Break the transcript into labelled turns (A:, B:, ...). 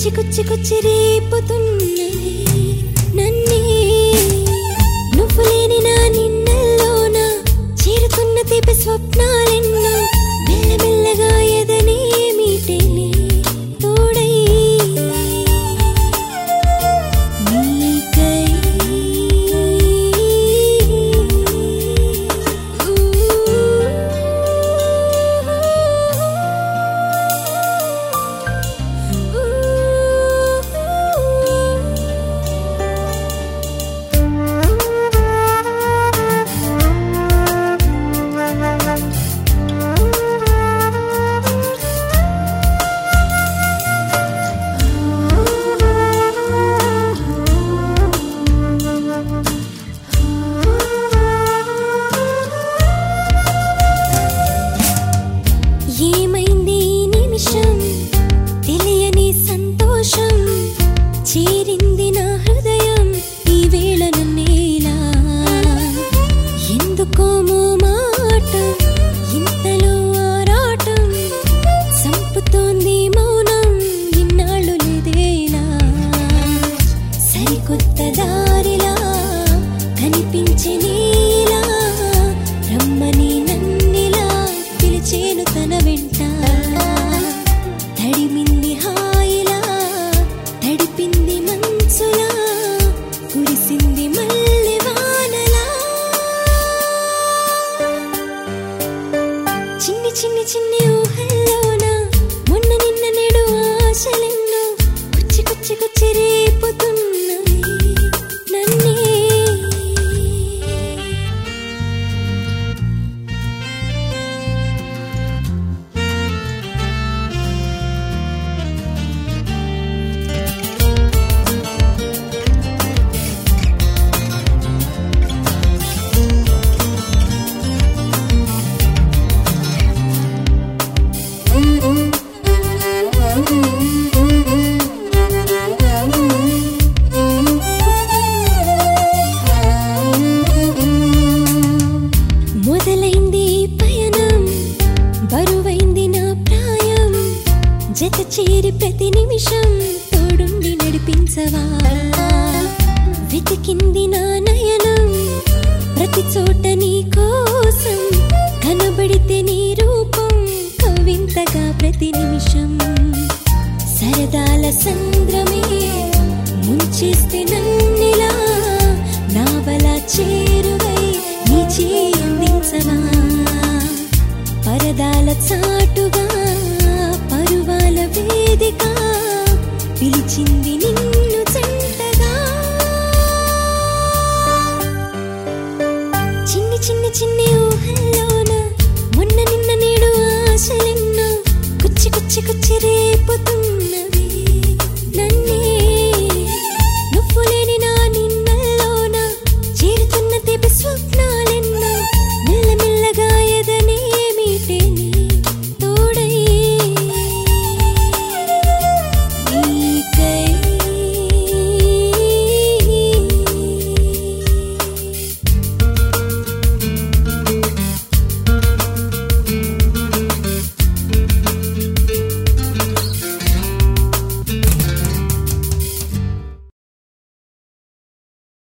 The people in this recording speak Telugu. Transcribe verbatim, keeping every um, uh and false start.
A: కుచ్చి కుచ్చి కుచ్చి రేపుతున్నది నన్నే నువ్వు లేని నా నిన్నల్లోన చేరుతున్న తీపి స్వప్నాలెన్నో మెల్లమెల్లగా ఎదనే మీటేనే తోడై నీకై ఏమైంది ఈ నిమిషం తెలియని సంతోషం చేరింది నా హృదయం ఈ వేళ నన్నేలా ఎందుకోమో మాట ఇంతలో ఆరాటం సంపుతోంది మౌనం ఇన్నాళ్ళు లేదేలా సరికొత్త దారిలా కనిపించే నీలా రమ్మని నన్నిలా పిలిచేను తన వెంట తడిమింది హాయిలా తడిపింది మనసులా కురిసింది మల్లె వానలా చిన్ని చిన్ని చిన్ని ఊహల్లోన మొన్న నిన్న నేడు ఆశలెన్నో కుచ్చి కుచ్చి కుచ్చి రేపుతున్నవి నన్నే మొదలైంది పయనం బరువైంది నా ప్రాయం జత చేరి ప్రతి నిమిషం తోడుండి నడిపించవా వెతికింది నా నయనం ప్రతి చోట నీ కోసం కనబడితే నీ రూపం కవింతగా ప్రతి నిమిషం సరదాల సంద్రమే ముంచేస్తే నన్నిలా నావలా చేరువై నీ చేయందించవా పరదాల చాటుగా పరువాల వేదిక పిలిచింది నిన్ను చెంతగా చిన్ని చిన్ని చిన్ని ఊహల్లోన మొన్న నిన్న నేడు ఆశలెన్నో కుచ్చి కుచ్చి కుచ్చి రేపుతున్నవి నన్నే నువ్వు లేని నా నిన్నల్లోన చేరుతున్న తీపి స్వప్న